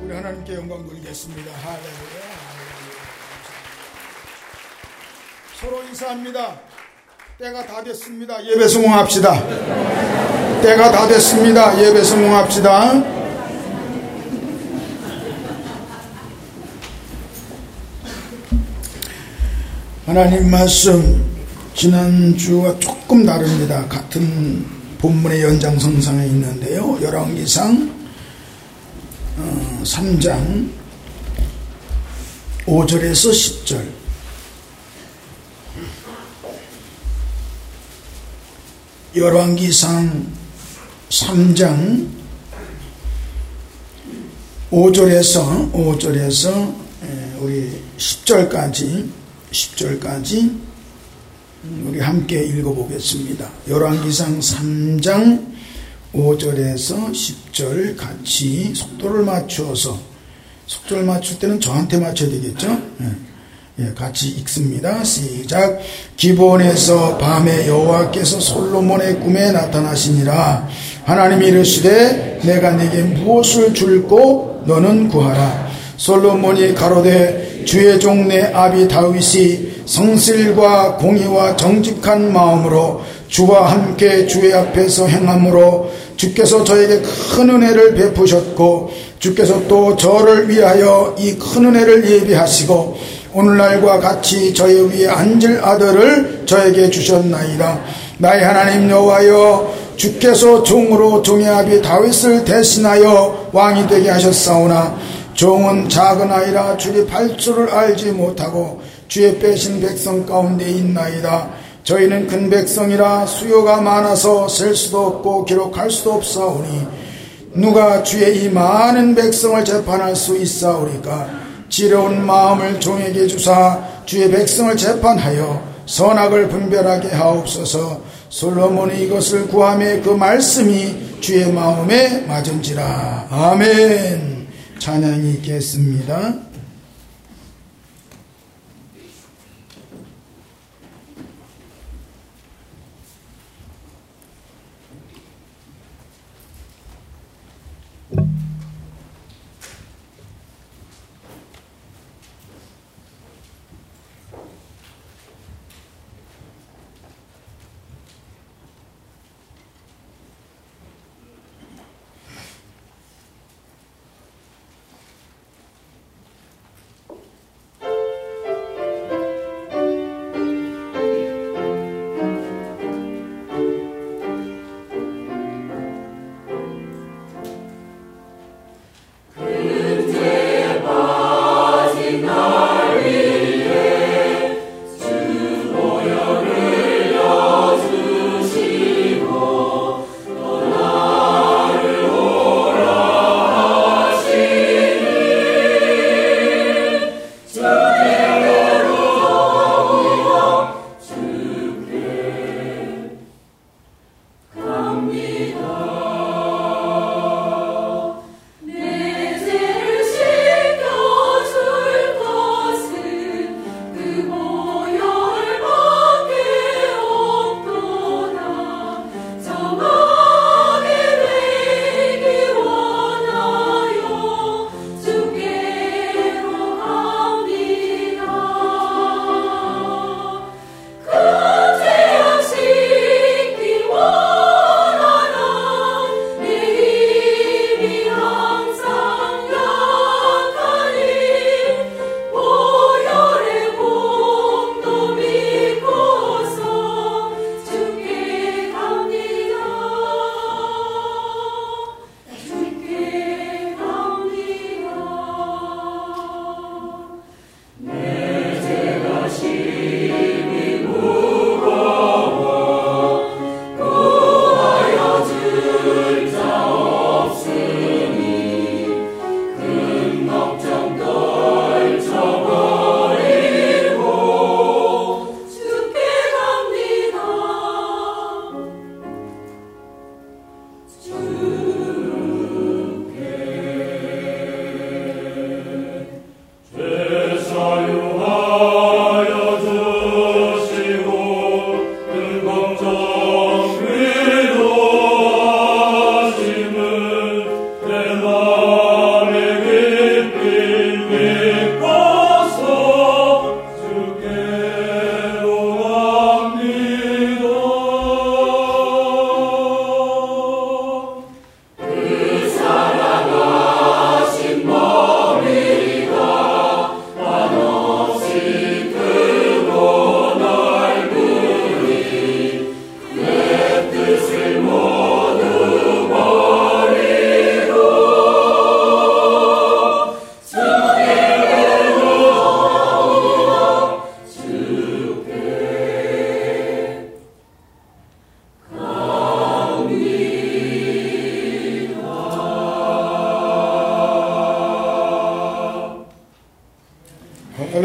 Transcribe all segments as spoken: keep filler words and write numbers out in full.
하나님께 영광 돌리겠습니다. 할렐루야. 서로 인사합니다. 때가 다 됐습니다. 예배 성공합시다. 때가 다 됐습니다. 예배 성공합시다. 하나님 말씀 지난주와 조금 다릅니다. 같은 본문의 연장선상에 있는데요. 열왕기상 어, 삼 장 오 절에서 십 절. 열왕기상 삼 장 오 절에서 오 절에서 우리 십 절까지 십 절까지 우리 함께 읽어보겠습니다. 열왕기상 삼 장 오 절에서 십 절 같이 속도를 맞추어서, 속도를 맞출 때는 저한테 맞춰야 되겠죠? 예, 같이 읽습니다. 시작. 기브온에서 밤에 여호와께서 솔로몬의 꿈에 나타나시니라. 하나님이 이르시되 내가 네게 무엇을 줄고 너는 구하라. 솔로몬이 가로되 주의 종 내 아비 다윗이 성실과 공의와 정직한 마음으로 주와 함께 주의 앞에서 행함으로 주께서 저에게 큰 은혜를 베푸셨고 주께서 또 저를 위하여 이 큰 은혜를 예비하시고 오늘날과 같이 저의 위에 앉을 아들을 저에게 주셨나이다. 나의 하나님 여호와여, 주께서 종으로 종의 아비 다윗을 대신하여 왕이 되게 하셨사오나 종은 작은 아이라 주의 발주를 알지 못하고 주의 빼신 백성 가운데 있나이다. 저희는 큰 백성이라 수요가 많아서 셀 수도 없고 기록할 수도 없사오니 누가 주의 이 많은 백성을 재판할 수 있사오리까. 지혜로운 마음을 종에게 주사 주의 백성을 재판하여 선악을 분별하게 하옵소서. 솔로몬이 이것을 구하며 그 말씀이 주의 마음에 맞은지라. 아멘. 찬양이 있겠습니다.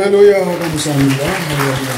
할렐루야, 감사합니다. 할렐루야.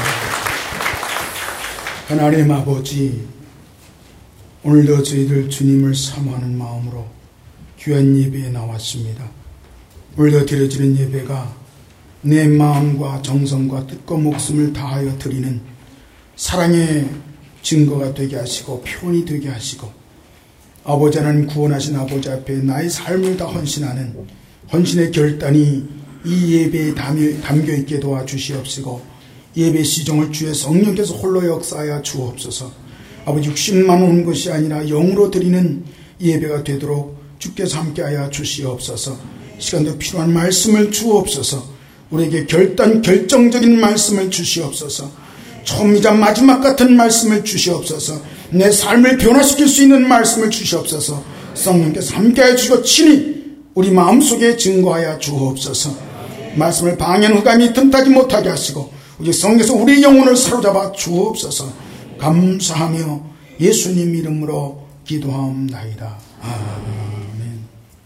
하나님 아버지, 오늘도 저희들 주님을 사모하는 마음으로 귀한 예배에 나왔습니다. 오늘도 드려지는 예배가 내 마음과 정성과 뜻과 목숨을 다하여 드리는 사랑의 증거가 되게 하시고 표현이 되게 하시고, 아버지 하나님, 구원하신 아버지 앞에 나의 삶을 다 헌신하는 헌신의 결단이 이 예배에 담겨있게 도와주시옵시고, 예배 시종을 주의 성령께서 홀로 역사하여 주옵소서. 아버지, 육신만 온 것이 아니라 영으로 드리는 예배가 되도록 주께서 함께하여 주시옵소서. 시간도 필요한 말씀을 주옵소서. 우리에게 결단 결정적인 말씀을 주시옵소서. 처음이자 마지막 같은 말씀을 주시옵소서. 내 삶을 변화시킬 수 있는 말씀을 주시옵소서. 성령께서 함께하여 주시고 친히 우리 마음속에 증거하여 주옵소서. 말씀을 방해한 흑암이 틈타지 못하게 하시고 우리 성령께서 우리의 영혼을 사로잡아 주옵소서. 감사하며 예수님 이름으로 기도하옵나이다. 아멘.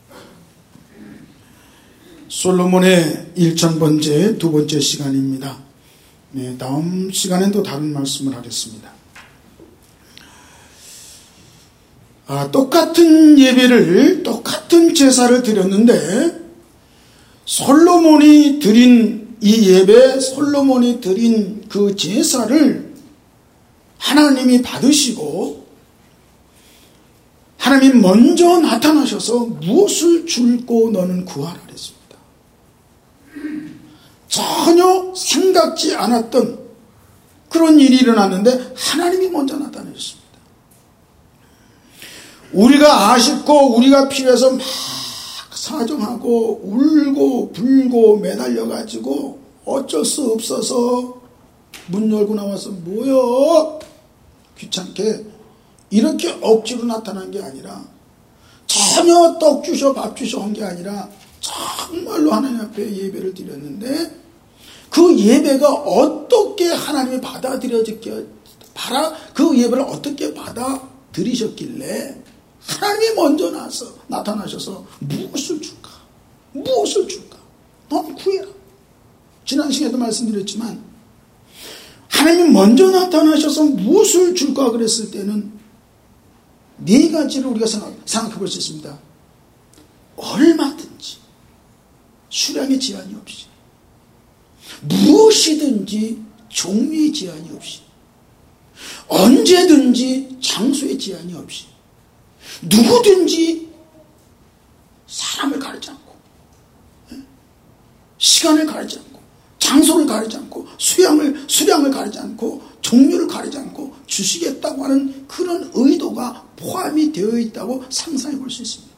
솔로몬의 일천 번째 두 번째 시간입니다. 네, 다음 시간에도 다른 말씀을 하겠습니다. 아, 똑같은 예배를, 똑같은 제사를 드렸는데 솔로몬이 드린 이 예배, 솔로몬이 드린 그 제사를 하나님이 받으시고 하나님이 먼저 나타나셔서 무엇을 줄고 너는 구하라 그랬습니다. 전혀 생각지 않았던 그런 일이 일어났는데 하나님이 먼저 나타나셨습니다. 우리가 아쉽고 우리가 필요해서 막 사정하고 울고 불고 매달려가지고 어쩔 수 없어서 문 열고 나와서 뭐여 귀찮게 이렇게 억지로 나타난 게 아니라, 전혀 떡 주셔 밥 주셔 한 게 아니라 정말로 하나님 앞에 예배를 드렸는데 그 예배가 어떻게 하나님이 받아들여졌게, 그 예배를 어떻게 받아들이셨길래 하나님이 먼저 나서 나타나셔서 무엇을 줄까? 무엇을 줄까? 넌 구해라. 지난 시간에도 말씀드렸지만 하나님이 먼저 나타나셔서 무엇을 줄까 그랬을 때는 네 가지를 우리가 생각, 생각해 볼 수 있습니다. 얼마든지 수량의 제한이 없이, 무엇이든지 종류의 제한이 없이, 언제든지 장소의 제한이 없이, 누구든지 사람을 가리지 않고, 시간을 가리지 않고, 장소를 가리지 않고, 수량을, 수량을 가리지 않고, 종류를 가리지 않고 주시겠다고 하는 그런 의도가 포함이 되어 있다고 상상해 볼 수 있습니다.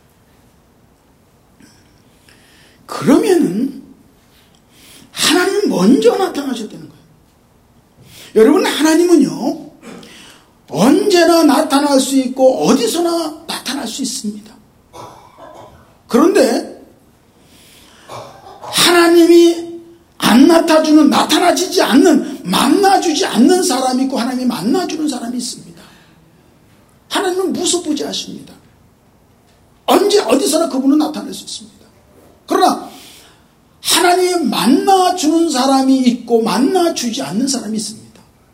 그러면은 하나님 먼저 나타나셨다는 거예요. 여러분, 하나님은요 언제나 나타날 수 있고 어디서나 나타날 수 있습니다. 그런데 하나님이 안 나타주는, 나타나지지 않는, 만나주지 않는 사람이 있고 하나님이 만나주는 사람이 있습니다. 하나님은 무소부지하십니다. 언제 어디서나 그분은 나타날 수 있습니다. 그러나 하나님이 만나주는 사람이 있고 만나주지 않는 사람이 있습니다.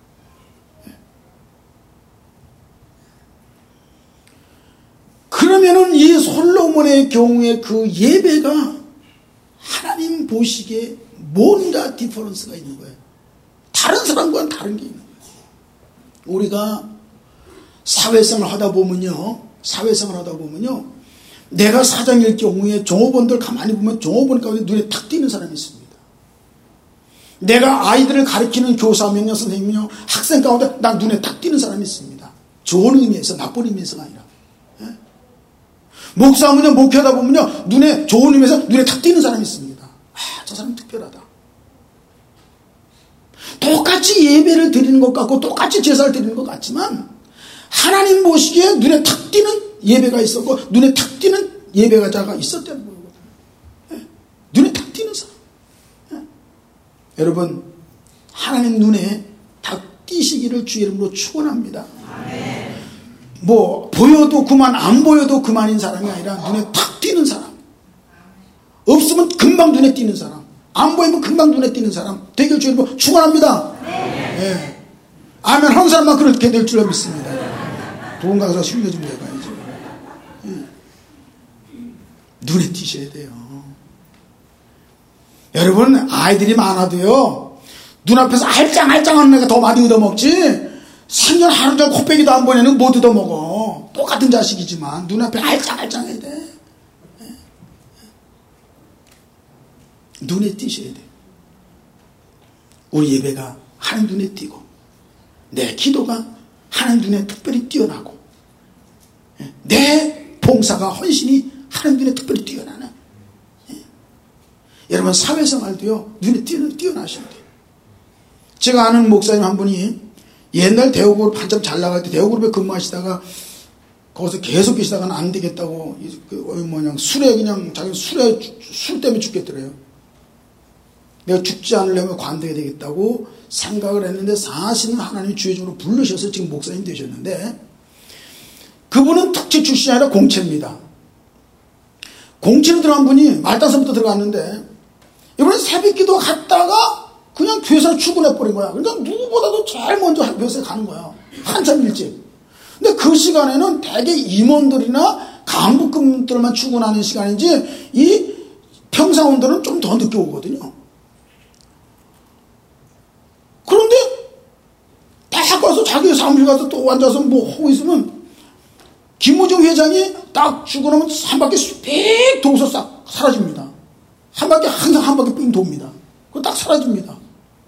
그러면은 이 솔로몬의 경우에 그 예배가 하나님 보시기에 뭔가 디퍼런스가 있는 거예요. 다른 사람과는 다른 게 있는 거예요. 우리가 사회생활 하다 보면요, 사회생활 하다 보면요, 내가 사장일 경우에 종업원들 가만히 보면 종업원 가운데 눈에 탁 띄는 사람이 있습니다. 내가 아이들을 가르치는 교사, 명령 선생님이요, 학생 가운데 난 눈에 탁 띄는 사람이 있습니다. 좋은 의미에서, 나쁜 의미에서가 아니라. 예? 목사하면요, 목회하다 보면요, 눈에, 좋은 의미에서 눈에 탁 띄는 사람이 있습니다. 아, 저 사람 특별하다. 똑같이 예배를 드리는 것 같고 똑같이 제사를 드리는 것 같지만 하나님 보시기에 눈에 탁 띄는 예배가 있었고 눈에 탁 띄는 예배자가 있었다는 거거든요. 예? 눈에 탁 띄는 사람. 예? 여러분, 하나님 눈에 탁 띄시기를 주의 이름으로 축원합니다. 뭐 보여도 그만, 안 보여도 그만인 사람이 아니라 눈에 탁 띄는 사람, 없으면 금방 눈에 띄는 사람, 안 보이면 금방 눈에 띄는 사람, 되길 주님 축원합니다. 네. 예. 아멘 한 사람만 그렇게 될 줄로 믿습니다. 돈 가서 숨겨 좀 내가야지. 예. 눈에 띄셔야 돼요. 여러분 아이들이 많아도요 눈앞에서 알짱알짱한 애가 더 많이 얻어먹지 생전 하루 종일 코빼기도 안 보내는 못 얻어먹어. 똑같은 자식이지만 눈앞에 알짱알짱해야 돼. 예. 눈에 띄셔야 돼. 우리 예배가 하나님 눈에 띄고 내 기도가 하나님 눈에 특별히 뛰어나고 내 봉사가 헌신이 하나님 눈에 특별히 뛰어나는 예. 여러분 사회생활도요 눈에 뛰어, 뛰어나셔야 돼요. 제가 아는 목사님 한 분이 옛날 대우그룹 한참 잘 나갈 때 대우그룹에 근무하시다가 거기서 계속 계시다가는 안 되겠다고 그 뭐냐 술에 그냥 자기 술에 술 때문에 죽겠더래요. 내가 죽지 않으려면 관대해야 되겠다고 생각을 했는데 사실은 하나님이 주의적으로 부르셔서 지금 목사님 되셨는데 그분은 특채 출신이 아니라 공채입니다. 공채로 들어간 분이 말단서부터 들어갔는데 이번에 새벽기도 갔다가 그냥 교회에서 출근해버린 거야. 그러니까 누구보다도 제일 먼저 교회에 가는 거야. 한참 일찍. 근데 그 시간에는 대개 임원들이나 간부급들만 출근하는 시간인지 이 평사원들은 좀 더 늦게 오거든요. 그런데 딱 가서 자기 사무실 가서 또 앉아서 뭐 하고 있으면 김무중 회장이 딱 죽어나면 한 바퀴 삑 도서 싹 사라집니다. 한 바퀴 항상 한 바퀴 삥 돕니다. 그거 딱 사라집니다.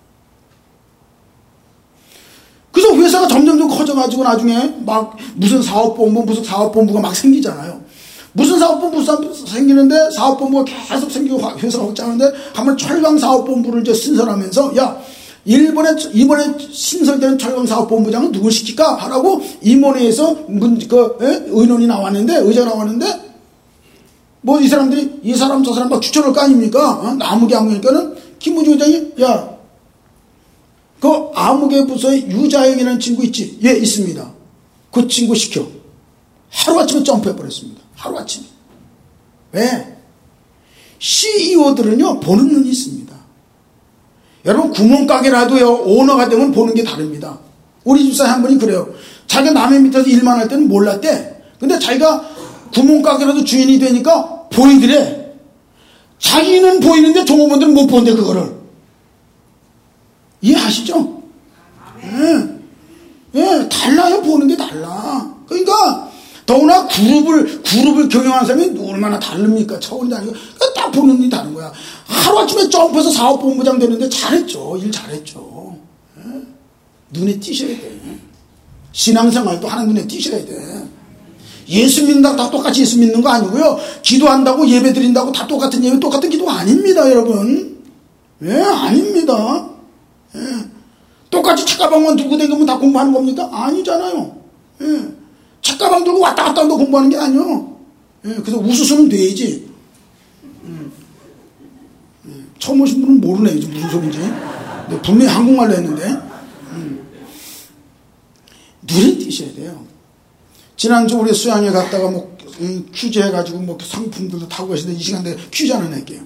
그래서 회사가 점점 좀 커져가지고 나중에 막 무슨 사업본부 무슨 사업본부가 막 생기잖아요. 무슨 사업본부 생기는데 사업본부가 계속 생기고 회사가 확장하는데 한번 철강사업본부를 이제 신설하면서 야 일본에 이번에 신설되는 철강사업본부장은 누굴 시킬까 하라고 임원회에서 문, 그, 에? 의논이 나왔는데 의자 나왔는데 뭐 이 사람들이 이 사람 저 사람 막 추천할 거 아닙니까? 어? 아무개 아무개니까는 김무중 회장이 야 그 아무개 부서에 유자영이라는 친구 있지? 예 있습니다. 그 친구 시켜. 하루아침에 점프해버렸습니다. 하루아침에. 왜? 씨이오들은요 보는 눈이 있습니다. 여러분 구멍가게라도요 오너가 되면 보는 게 다릅니다. 우리 집사람 한 분이 그래요. 자기가 남의 밑에서 일만 할 때는 몰랐대. 근데 자기가 구멍가게라도 주인이 되니까 보이더래. 자기는 보이는데 종업원들은 못 보는데 그거를. 이해하시죠? 예. 예, 달라요. 보는 게 달라. 그러니까 더구나 그룹을 그룹을 경영하는 사람이 얼마나 다릅니까? 차원이 다르고 딱 보는 눈이 다른 거야. 하루아침에 점프해서 사업본부장 되는데 잘했죠. 일 잘했죠. 예? 눈에 띄셔야 돼. 신앙생활도 하나님 눈에 띄셔야 돼. 예수 믿는다고 다 똑같이 예수 믿는 거 아니고요. 기도한다고 예배 드린다고 다 똑같은 예배 똑같은 기도가 아닙니다. 여러분. 예, 아닙니다. 예. 똑같이 책가방만 들고 다니면 다 공부하는 겁니까? 아니잖아요. 예. 책가방 들고 왔다 갔다 한다 공부하는 게 아니요. 예. 그래서 우수수는 돼야지. 음. 예. 처음 오신 분은 모르네. 무슨 소리인지. 분명히 한국말로 했는데. 음. 눈에 띄셔야 돼요. 지난주 우리 수양에 갔다가 뭐 퀴즈 해가지고 뭐 상품들도 타고 계시는데 이 시간대 퀴즈 하나 낼게요.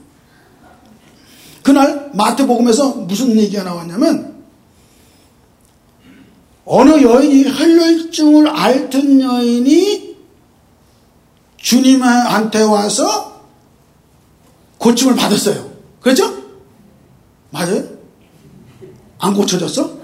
그날 마태복음에서 무슨 얘기가 나왔냐면 어느 여인이 혈혈증을 앓던 여인이 주님한테 와서 고침을 받았어요. 그렇죠? 맞아요? 안 고쳐졌어?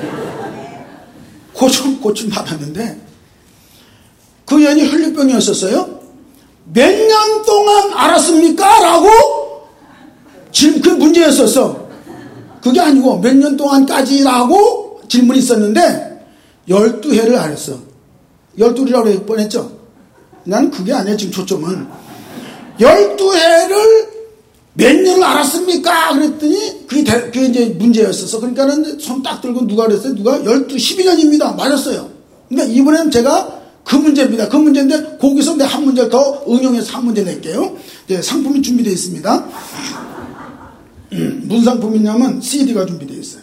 고침, 고침 받았는데 그 여인이 혈류병이었었어요. 몇 년 동안 알았습니까? 라고 지금 그 문제였었어. 그게 아니고 몇 년 동안까지라고 질문이 있었는데 열두 해를 알았어. 열두 해라고 할 뻔했죠. 난 그게 아니야. 지금 초점은 열두 해를 몇 년을 알았습니까? 그랬더니 그게, 대, 그게 이제 문제였었어. 그러니까는 손 딱 들고 누가 그랬어요? 누가 열두, 십이 년입니다. 맞았어요. 그러니까 이번에는 제가 그 문제입니다. 그 문제인데 거기서 내가 한 문제를 더 응용해서 한 문제 낼게요. 네, 상품이 준비되어 있습니다. 음, 무슨 상품이냐면 씨디가 준비되어 있어요.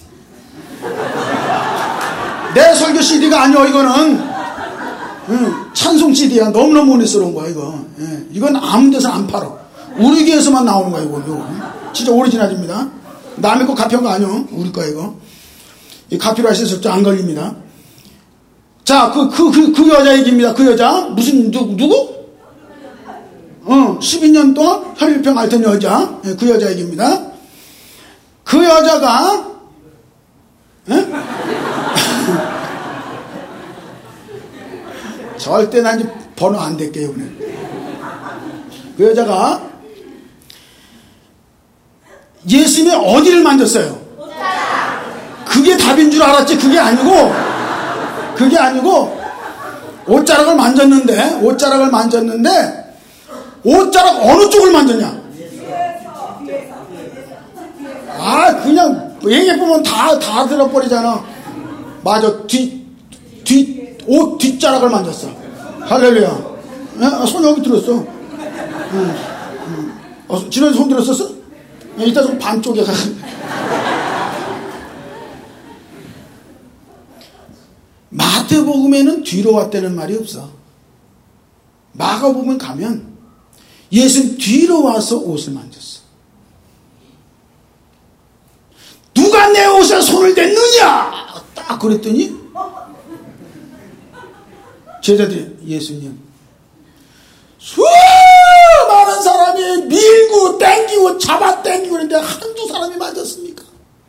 내 설교 씨디가 아니요. 이거는 음, 찬송 씨디야. 너무너무 은혜스러운 거야. 이거. 예, 이건 아무 데서 안 팔아. 우리 교회에서만 나오는 거예요, 이거. 진짜 오리지널입니다. 남의 거 가피한 거 아니요. 우리 거예요, 이거. 이 가피로 하셔서 안 걸립니다. 자, 그, 그, 그, 그 여자 얘기입니다. 그 여자. 무슨, 누구, 누구? 어, 십이 년 동안 혈일병 앓던 여자. 예, 그 여자 얘기입니다. 그 여자가, 예? 절대 난 이제 번호 안 댈게요, 오늘. 그 여자가 예수님의 어디를 만졌어요? 그게 답인 줄 알았지. 그게 아니고, 그게 아니고, 옷자락을 만졌는데, 옷자락을 만졌는데, 옷자락 어느 쪽을 만졌냐? 아, 그냥 얘기해보면 다, 다 들어버리잖아. 맞아. 뒤, 뒤, 옷 뒷자락을 만졌어. 할렐루야. 예? 손 여기 들었어. 응. 응. 어, 지난주에 손 들었었어? 이따 좀 반쪽에 가. 마태복음에는 뒤로 왔다는 말이 없어. 마가복음 가면 예수는 뒤로 와서 옷을 만졌어. 누가 내 옷에 손을 댔느냐? 딱 그랬더니 제자들이 예수님 수많은 사람이 밀고 땡기고 잡아 땡기고 그랬는데 한두 사람이 만졌습니까?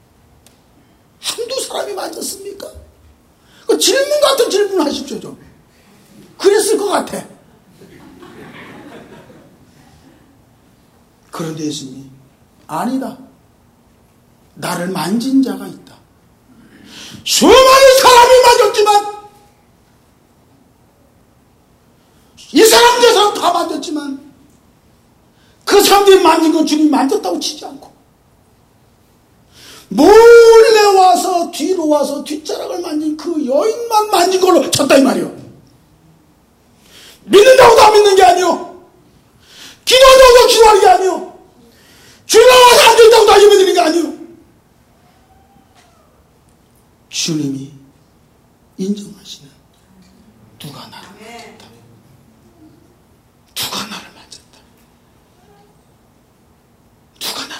한두 사람이 만졌습니까? 그 질문 같은 질문 하십시오 좀. 그랬을 것 같아. 그런데 예수님 아니다. 나를 만진 자가 있다. 수많은 사람이 만졌지만 이 사람 저 사람 다 만졌지만 그 사람들이 만진 건 주님이 만졌다고 치지 않고 몰래 와서 뒤로 와서 뒷자락을 만진 그 여인만 만진 걸로 쳤다 이 말이요. 믿는다고 다 믿는 게 아니요. 기도한다고 기도하는 게 아니요. 주님 와서 앉아있다고 다 예배드리는 게 아니요. 주님이 인정하시는 누가 나를 만졌다. 누가 나를 만졌다. 누가 나를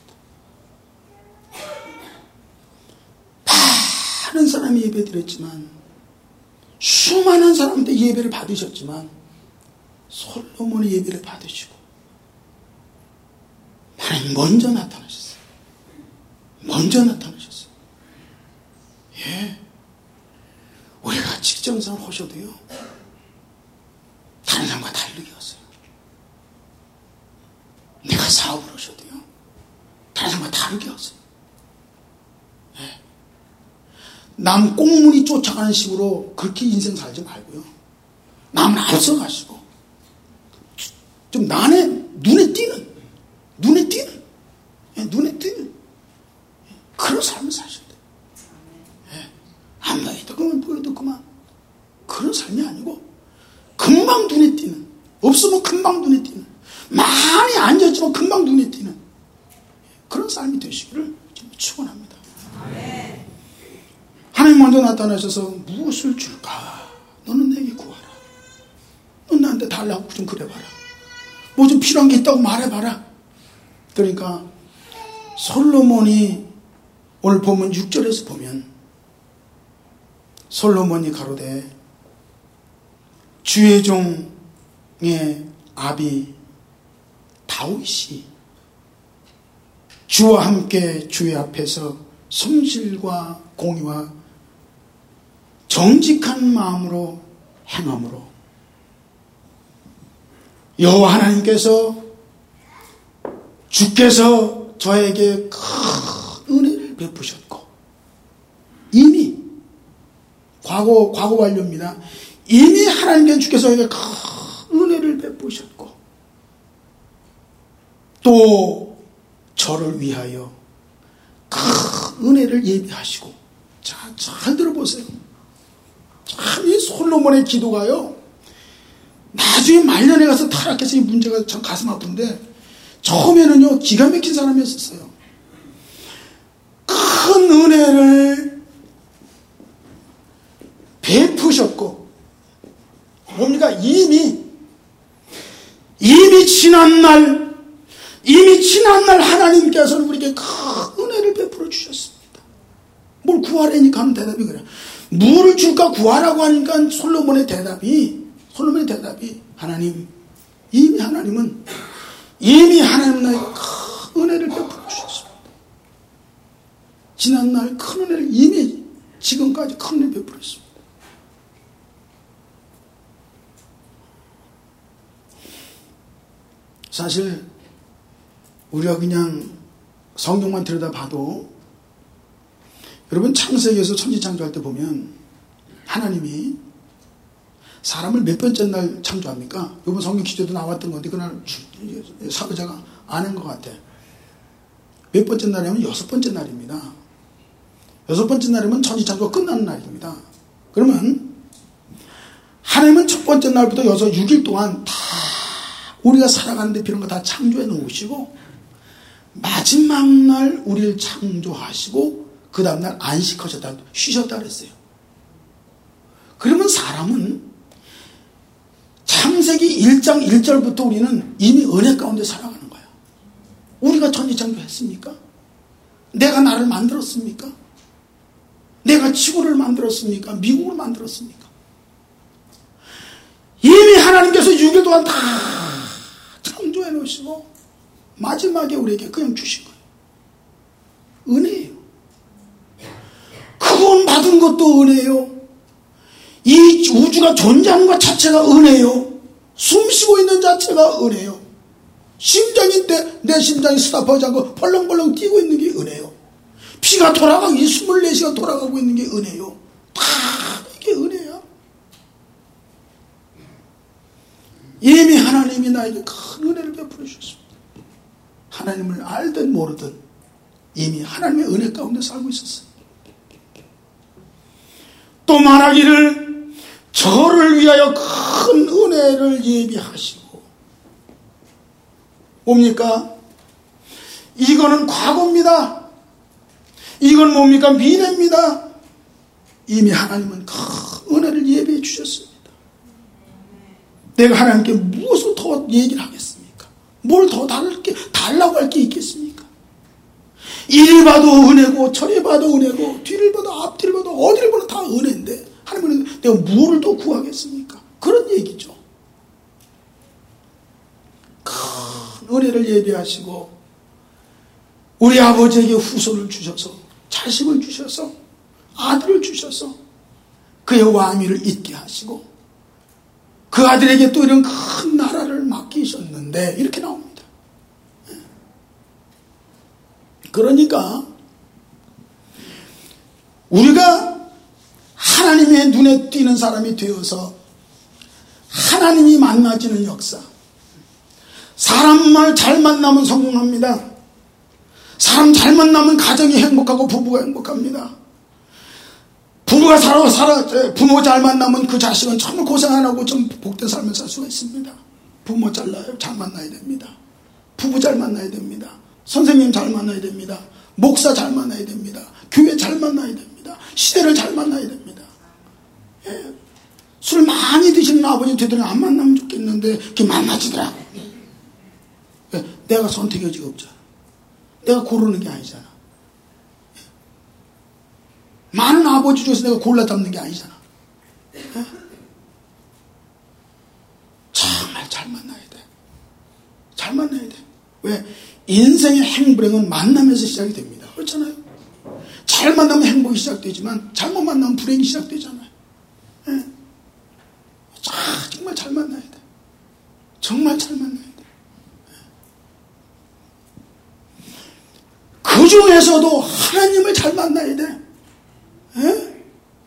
만졌다. 많은 사람이 예배드렸지만 수많은 사람들 예배를 받으셨지만 솔로몬의 예배를 받으시고 하나님 먼저 나타나셨어요. 먼저 나타나셨어요. 예. 우리가 직장생활 하셔도요 다른 사람과 다르게 하세요. 내가 사업을 하셔도요 다른 사람과 다르게 하세요. 예. 남 꽁무니 쫓아가는 식으로 그렇게 인생 살지 말고요 남은 앞서가시고 좀 나의 눈에 띄는 눈에 띄는 예, 눈에 띄는 그런 삶을 사셔야 돼요. 예. 안 보여도 그만 보여도 그만 그런 삶이 아니고 금방 눈에 띄는 없으면 금방 눈에 띄는 많이 앉았지만 금방 눈에 띄는 그런 삶이 되시기를 축원합니다. 하나님 먼저 나타나셔서 무엇을 줄까? 너는 내게 구하라. 너 나한테 달라고 좀 그래봐라. 뭐 좀 필요한 게 있다고 말해봐라. 그러니까 솔로몬이 오늘 보면 육 절에서 보면 솔로몬이 가로되 주의 종의 아비 다윗이 주와 함께 주의 앞에서 성실과 공의와 정직한 마음으로 행함으로 여호와 하나님께서 주께서 저에게 큰 은혜를 베푸셨고 이미 과거 과거 완료입니다. 이미 하나님께서 주께서 저에게 큰 은혜를 베푸셨고 또 저를 위하여 큰 은혜를 예비하시고 자, 잘 들어보세요. 참 이 솔로몬의 기도가요 나중에 말년에 가서 타락해서 이 문제가 참 가슴 아픈데 처음에는요 기가 막힌 사람이었어요. 큰 은혜를 베푸셨고 뭡니까? 이미 이미 지난날 이미 지난날 하나님께서는 우리에게 큰 은혜를 베풀어 주셨습니다. 뭘 구하라니까 하는 대답이 그래. 뭐를 줄까 구하라고 하니까 솔로몬의 대답이 솔로몬의 대답이 하나님, 이미 하나님은 이미 하나님은 나에게 큰 은혜를 베풀어 주셨습니다. 지난날 큰 은혜를 이미 지금까지 큰 은혜를 베풀었습니다. 사실 우리가 그냥 성경만 들여다봐도 여러분 창세기에서 천지창조할 때 보면 하나님이 사람을 몇 번째 날 창조합니까? 이번 성경 기조도 나왔던 건데 그날 사회자가 아는 것 같아. 몇 번째 날이면 여섯 번째 날입니다. 여섯 번째 날이면 천지창조가 끝나는 날입니다. 그러면 하나님은 첫 번째 날부터 여섯 육 일 동안 다 우리가 살아가는데 필요한 거 다 창조해 놓으시고 마지막 날 우리를 창조하시고 그 다음날 안식하셨다, 쉬셨다 그랬어요. 그러면 사람은 창세기 일 장 일 절부터 우리는 이미 은혜 가운데 살아가는 거야. 우리가 천지창조했습니까? 내가 나를 만들었습니까? 내가 지구를 만들었습니까? 미국을 만들었습니까? 이미 하나님께서 육 일 동안 다 창조해 놓으시고 마지막에 우리에게 그냥 주신 거예요. 은혜예요. 그건 받은 것도 은혜예요. 이 우주가 존재하는 것 자체가 은혜예요. 숨쉬고 있는 자체가 은혜예요. 심장이 내, 내 심장이 스탑하지 않고 벌렁벌렁 뛰고 있는 게 은혜예요. 피가 돌아가고 이십사 시간 돌아가고 있는 게 은혜예요. 다 이게 은혜야. 이미 하나님이 나에게 큰 은혜를 베풀어 주셨습니다. 하나님을 알든 모르든 이미 하나님의 은혜 가운데 살고 있었어요. 또 말하기를 저를 위하여 큰 은혜를 예비하시고, 뭡니까? 이거는 과거입니다. 이건 뭡니까? 미래입니다. 이미 하나님은 큰 은혜를 예비해 주셨습니다. 내가 하나님께 무엇을 더 얘기를 하겠습니까? 뭘 더 달라고 할 게 있겠습니까? 이를 봐도 은혜고 저를 봐도 은혜고 뒤를 봐도 앞뒤를 봐도 어디를 봐도 다 은혜인데 하나님은 내가 무엇을 더 구하겠습니까? 그런 얘기죠. 큰 은혜를 예비하시고 우리 아버지에게 후손을 주셔서 자식을 주셔서 아들을 주셔서 그의 왕위를 잇게 하시고 그 아들에게 또 이런 큰 나라를 맡기셨는데 이렇게 나옵니다. 그러니까 우리가 하나님의 눈에 띄는 사람이 되어서 하나님이 만나지는 역사, 사람만 잘 만나면 성공합니다. 사람 잘 만나면 가정이 행복하고 부부가 행복합니다. 부부가 살아, 살아, 부모 잘 만나면 그 자식은 정말 고생 안 하고 좀 복된 삶을 살 수가 있습니다. 부모 잘, 잘 만나야 됩니다. 부부 잘 만나야 됩니다. 선생님 잘 만나야 됩니다. 목사 잘 만나야 됩니다. 교회 잘 만나야 됩니다. 시대를 잘 만나야 됩니다. 예. 술 많이 드시는 아버지 되더니 안 만나면 좋겠는데 이렇게 만나지더라고. 예. 내가 선택의 여지가 없잖아. 내가 고르는 게 아니잖아. 예. 많은 아버지 중에서 내가 골라 잡는 게 아니잖아. 예. 정말 잘 만나야 돼. 잘 만나야 돼. 왜? 인생의 행불행은 만남에서 시작이 됩니다. 그렇잖아요. 잘 만나면 행복이 시작되지만 잘못 만나면 불행이 시작되잖아요. 예. 정말 잘 만나야 돼. 정말 잘 만나야 돼. 예. 그 중에서도 하나님을 잘 만나야 돼. 예?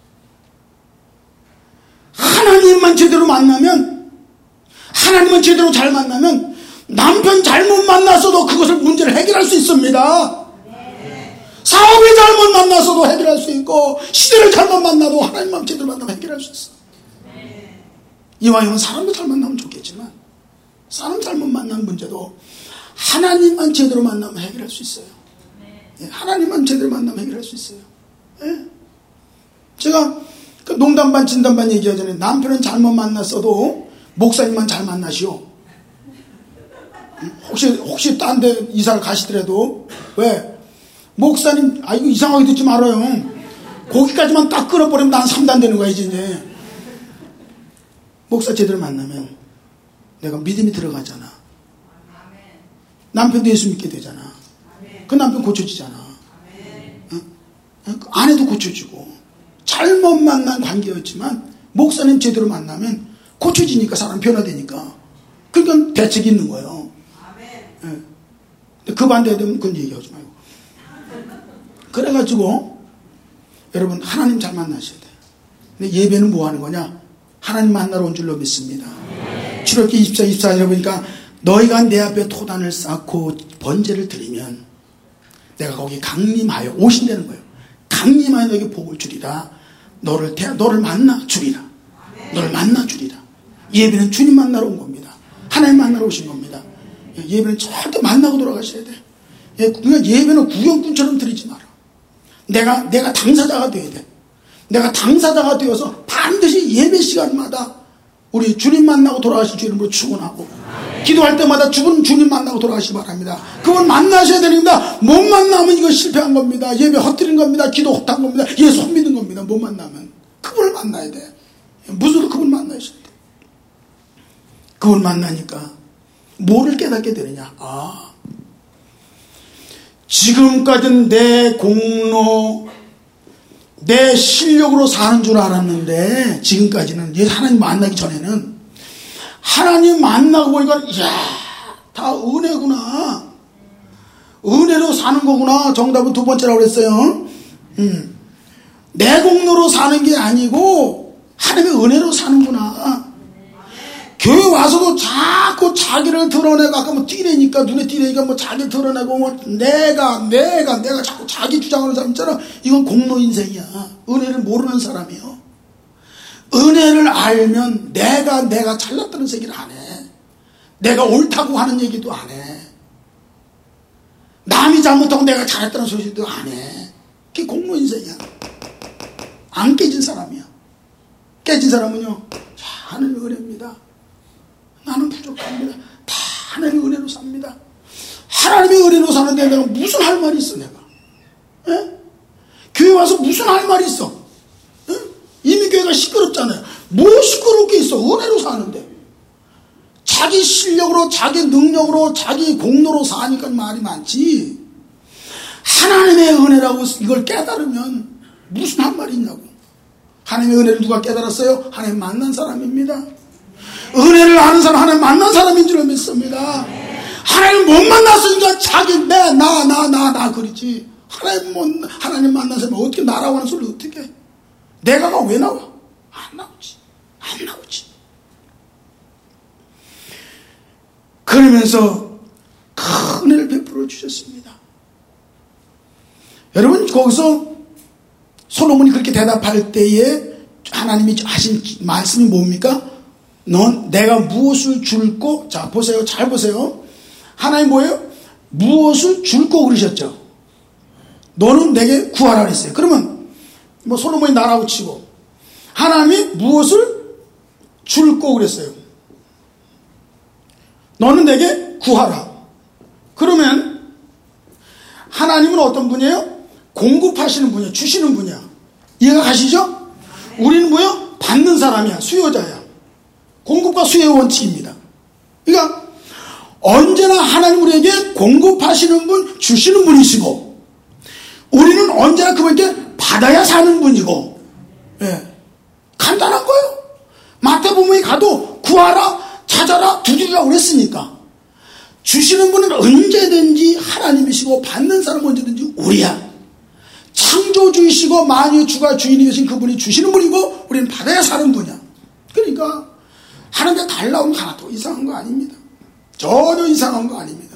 하나님만 제대로 만나면, 하나님은 제대로 잘 만나면 남편 잘못 만났어도 그것을 문제를 해결할 수 있습니다. 네. 사업이 잘못 만났어도 해결할 수 있고 시대를 잘못 만나도 하나님만 제대로 만나면 해결할 수 있어. 네. 이왕이면 사람도 잘 만나면 좋겠지만 사람 잘못 만난 문제도 하나님만 제대로 만나면 해결할 수 있어요. 네. 하나님만 제대로 만나면 해결할 수 있어요. 네. 제가 그 농담반 진담반 얘기하잖아요. 남편은 잘못 만났어도 목사님만 잘 만나시오. 혹시, 혹시 딴 데 이사를 가시더라도, 왜? 목사님, 아, 이거 이상하게 듣지 말아요. 거기까지만 딱 끊어버리면 난 삼 단 되는 거야, 이제. 목사 제대로 만나면 내가 믿음이 들어가잖아. 남편도 예수 믿게 되잖아. 그 남편 고쳐지잖아. 응? 그 아내도 고쳐지고. 잘못 만난 관계였지만 목사님 제대로 만나면 고쳐지니까 사람 변화되니까. 그러니까 대책이 있는 거예요. 응. 그 반대가 되면 그건 얘기하지 말고. 그래가지고 여러분 하나님 잘 만나셔야 돼요. 근데 예배는 뭐 하는 거냐? 하나님 만나러 온 줄로 믿습니다. 출애굽기 이십사, 이십사절에 보니까 너희가 내 앞에 토단을 쌓고 번제를 드리면 내가 거기 강림하여 오신다는 거예요. 강림하여 너에게 복을 주리라. 너를 대, 너를 만나 주리라. 너를 만나 주리라. 예배는 주님 만나러 온 겁니다. 하나님 만나러 오신 겁니다. 예배는 절대 만나고 돌아가셔야 돼. 그러니까 예배는 구경꾼처럼 드리지 마라. 내가 내가 당사자가 돼야 돼. 내가 당사자가 되어서 반드시 예배 시간마다 우리 주님 만나고 돌아가실 주 이름으로 축원하고 기도할 때마다 죽은 주님 만나고 돌아가시기 바랍니다. 그분 만나셔야 됩니다. 못 만나면 이거 실패한 겁니다. 예배 헛들인 겁니다. 기도 헛한 겁니다. 예수 못 믿는 겁니다. 못 만나면 그분을 만나야 돼. 무슨 그분 만나셔야 돼. 그분 만나니까 뭐를 깨닫게 되느냐? 아, 지금까지는 내 공로 내 실력으로 사는 줄 알았는데 지금까지는 하나님 만나기 전에는 하나님 만나고 보니까 이야 다 은혜구나. 은혜로 사는 거구나. 정답은 두 번째라고 그랬어요. 음. 내 공로로 사는 게 아니고 하나님의 은혜로 사는구나. 교회 와서도 자꾸 자기를 드러내고 아까 뭐 띠래니까 눈에 띠래니까 뭐 자기 드러내고 뭐 내가 내가 내가 자꾸 자기 주장하는 사람 있잖아. 이건 공로 인생이야. 은혜를 모르는 사람이요. 은혜를 알면 내가 내가 잘났다는 얘기를 안 해. 내가 옳다고 하는 얘기도 안 해. 남이 잘못하고 내가 잘했다는 소리도 안 해. 그게 공로 인생이야. 안 깨진 사람이야. 깨진 사람은요, 하나님의 은혜입니다. 나는 부족합니다. 다 하나님의 은혜로 삽니다. 하나님의 은혜로 사는데 내가 무슨 할 말이 있어, 내가? 에? 교회 와서 무슨 할 말이 있어? 에? 이미 교회가 시끄럽잖아요. 뭐 시끄럽게 있어? 은혜로 사는데. 자기 실력으로, 자기 능력으로, 자기 공로로 사니까 말이 많지. 하나님의 은혜라고 이걸 깨달으면 무슨 할 말이 있냐고. 하나님의 은혜를 누가 깨달았어요? 하나님 만난 사람입니다. 은혜를 아는 사람, 하나님 만난 사람인 줄 믿습니다. 하나님 못 만났으니까 자기 내, 나, 나, 나, 나 그러지. 하나님 못, 하나님 만난 사람이 어떻게 나라고 하는 소리를 어떻게 해? 내가가 왜 나와? 안 나오지. 안 나오지. 그러면서 큰 은혜를 베풀어 주셨습니다. 여러분, 거기서 솔로몬이 그렇게 대답할 때에 하나님이 하신 말씀이 뭡니까? 넌 내가 무엇을 줄고, 자 보세요, 잘 보세요. 하나님 뭐예요? 무엇을 줄고 그러셨죠. 너는 내게 구하라 그랬어요. 그러면 뭐 솔로몬이 나라고 치고 하나님이 무엇을 줄고 그랬어요. 너는 내게 구하라. 그러면 하나님은 어떤 분이에요? 공급하시는 분이야. 주시는 분이야. 이해가 가시죠? 우리는 뭐야? 받는 사람이야. 수요자야. 공급과 수요의 원칙입니다. 그러니까 언제나 하나님 우리에게 공급하시는 분, 주시는 분이시고 우리는 언제나 그분께 받아야 사는 분이고, 예. 간단한 거예요. 마태복음에 가도 구하라, 찾아라, 두드리라 그랬으니까. 주시는 분은 언제든지 하나님이시고 받는 사람은 언제든지 우리야. 창조주이시고 만유의 주가 주인이 계신 그분이 주시는 분이고 우리는 받아야 사는 분이야. 그러니까 하는데 달라온 거 하나도 이상한 거 아닙니다. 전혀 이상한 거 아닙니다.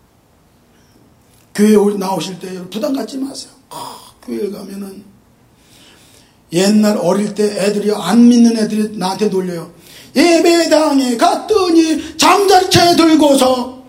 교회에 나오실 때 부담 갖지 마세요. 아, 교회에 가면은 옛날 어릴 때 애들이 안 믿는 애들이 나한테 놀려요. 예배당에 갔더니 잠자리채 들고서